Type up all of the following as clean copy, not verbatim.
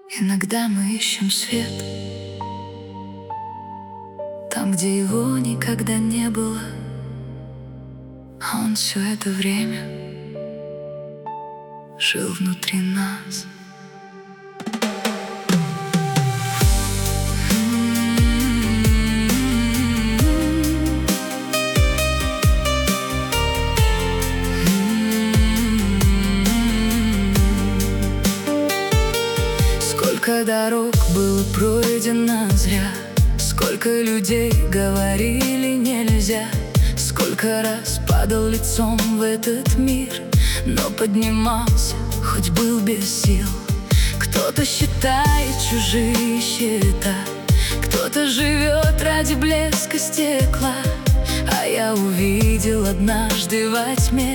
Иногда мы ищем свет там, где его никогда не было, а он все это время жил внутри нас. Сколько дорог было пройдено зря, сколько людей говорили нельзя, сколько раз падал лицом в этот мир, но поднимался, хоть был без сил. Кто-то считает чужие счета, кто-то живет ради блеска стекла, а я увидел однажды во тьме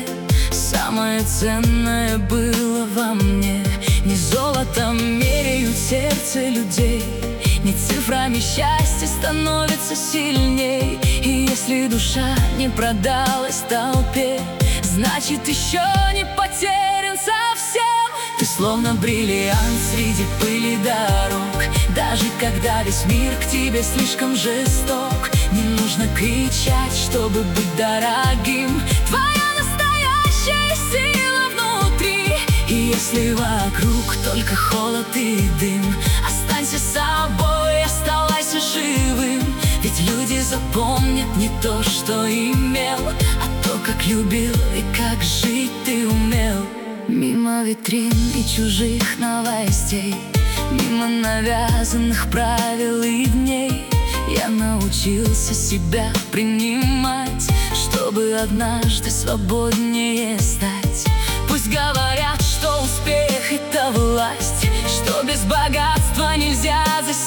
самое ценное было во мне. Не золотом меряют сердце людей, не цифрами счастье становится сильней. И если душа не продалась толпе, значит еще не потерян совсем. Ты словно бриллиант среди пыли дорог, даже когда весь мир к тебе слишком жесток. Не нужно кричать, чтобы быть дорогим, твоя настоящая сила внутри. И если вокруг только холод и дым, останься собой, оставайся живым. Ведь люди запомнят не то, что имел, а то, как любил и как жить ты умел. Мимо витрин и чужих новостей, мимо навязанных правил и дней, я научился себя принимать, чтобы однажды свободнее стать. Пусть говорят, что успех — это власть, что без богатства нельзя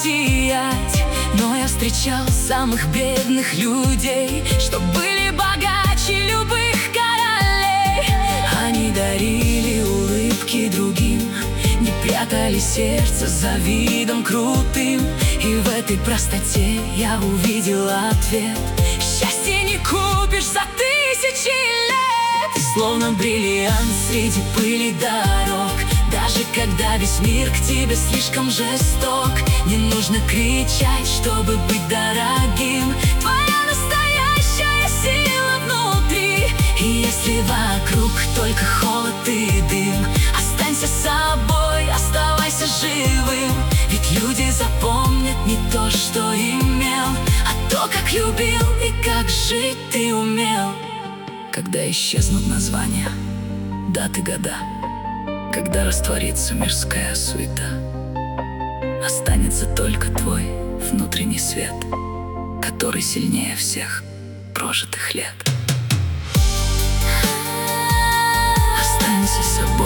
засиять, но я встречал самых бедных людей, что были богаче любых королей. Они дарили улыбки другим, не прятали сердце за видом крутым. И в этой простоте я увидел ответ: счастье не купишь за тысячи лет. Ты словно бриллиант среди пыли дорог, даже когда весь мир к тебе слишком жесток. Не нужно кричать, чтобы быть дорогим, твоя настоящая сила внутри. И если вокруг только холод и дым, останься собой, оставайся живым. Ведь люди запомнят не то, что имел, а то, как любил и как жить ты умел. Когда исчезнут названия, даты, года, когда растворится мирская суета, останется только твой внутренний свет, который сильнее всех прожитых лет. Останься собой.